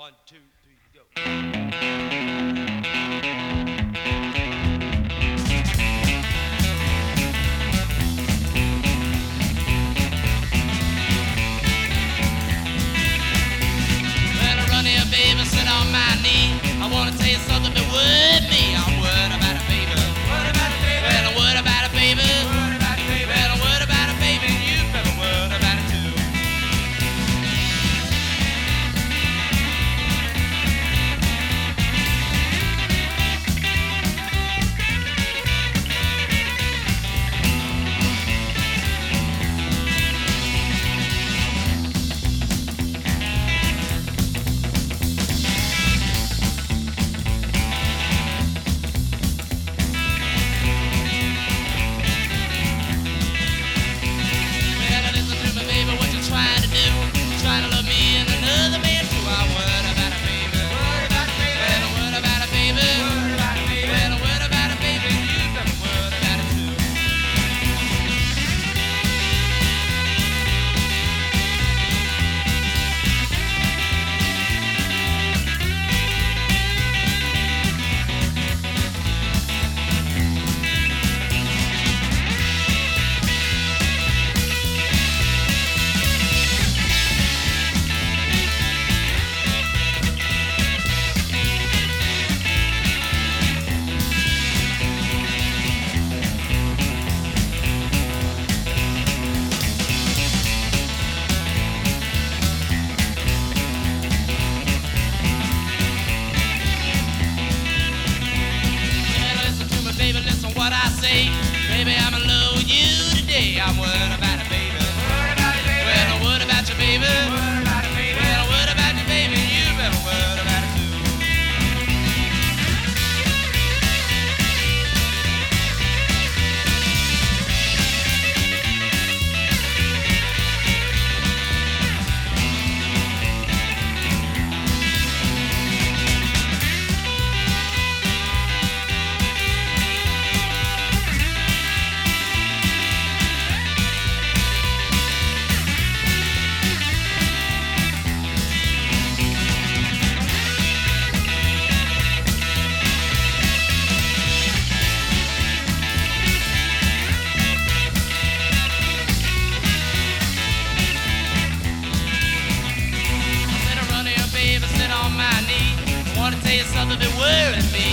One, two, three, go. Well, I run here, baby, sit on my knee. I wanna tell you something, but with me. I'm worried about it, baby. Worried about it, baby. Well, I'm worried about it, baby. Worried about it, baby. Well, I'm worried about it, baby. You better worry about it too. Well, listen to me, baby, what you trying to do? Trying to love me and another man too. I'm worried about it, baby. Worried about it, baby. Well, I'm worried about it, baby. Worried about it, baby. Well, I'm worried about it, baby. You better worry about it too. Well, listen to me, baby, listen what I say. Baby, I'm in love with you today. I'm worried about it, baby. Worried about it, baby. Well, I'm worried about you, baby. Worried about it, baby. Well, I'm worried about you, baby. You better worry about it too. I said, run here, baby, sit on my knee. I wanna tell you something that worries me.